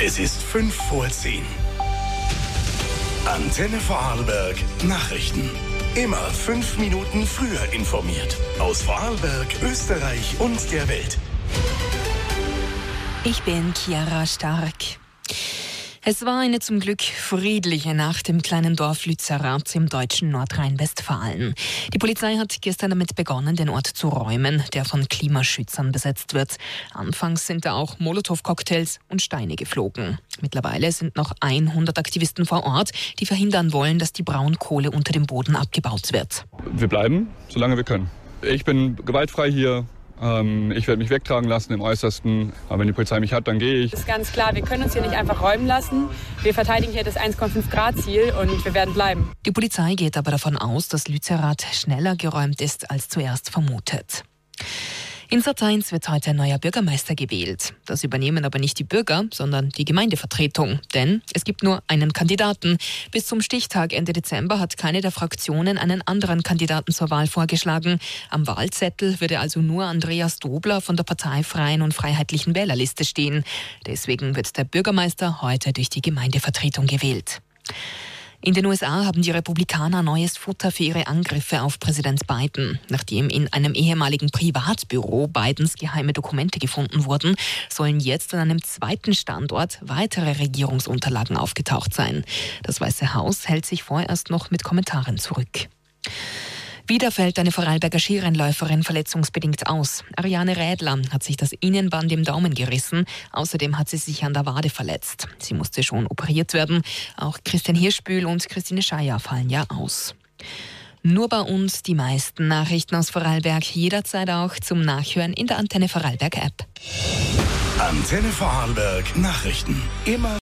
Es ist 5:10. Antenne Vorarlberg Nachrichten. Immer 5 Minuten früher informiert. Aus Vorarlberg, Österreich und der Welt. Ich bin Chiara Stark. Es war eine zum Glück friedliche Nacht im kleinen Dorf Lützerath im deutschen Nordrhein-Westfalen. Die Polizei hat gestern damit begonnen, den Ort zu räumen, der von Klimaschützern besetzt wird. Anfangs sind da auch Molotow-Cocktails und Steine geflogen. Mittlerweile sind noch 100 Aktivisten vor Ort, die verhindern wollen, dass die Braunkohle unter dem Boden abgebaut wird. Wir bleiben, solange wir können. Ich bin gewaltfrei hier. Ich werde mich wegtragen lassen im Äußersten. Aber wenn die Polizei mich hat, dann gehe ich. Das ist ganz klar, wir können uns hier nicht einfach räumen lassen. Wir verteidigen hier das 1,5-Grad-Ziel und wir werden bleiben. Die Polizei geht aber davon aus, dass Lützerath schneller geräumt ist als zuerst vermutet. In Sarteins wird heute ein neuer Bürgermeister gewählt. Das übernehmen aber nicht die Bürger, sondern die Gemeindevertretung. Denn es gibt nur einen Kandidaten. Bis zum Stichtag Ende Dezember hat keine der Fraktionen einen anderen Kandidaten zur Wahl vorgeschlagen. Am Wahlzettel würde also nur Andreas Dobler von der Partei Freien und Freiheitlichen Wählerliste stehen. Deswegen wird der Bürgermeister heute durch die Gemeindevertretung gewählt. In den USA haben die Republikaner neues Futter für ihre Angriffe auf Präsident Biden. Nachdem in einem ehemaligen Privatbüro Bidens geheime Dokumente gefunden wurden, sollen jetzt an einem zweiten Standort weitere Regierungsunterlagen aufgetaucht sein. Das Weiße Haus hält sich vorerst noch mit Kommentaren zurück. Wieder fällt eine Vorarlberger Skirennläuferin verletzungsbedingt aus. Ariane Rädler hat sich das Innenband im Daumen gerissen. Außerdem hat sie sich an der Wade verletzt. Sie musste schon operiert werden. Auch Christian Hirschbühl und Christine Scheier fallen ja aus. Nur bei uns die meisten Nachrichten aus Vorarlberg, jederzeit auch zum Nachhören in der Antenne Vorarlberg App. Antenne Vorarlberg Nachrichten. Immer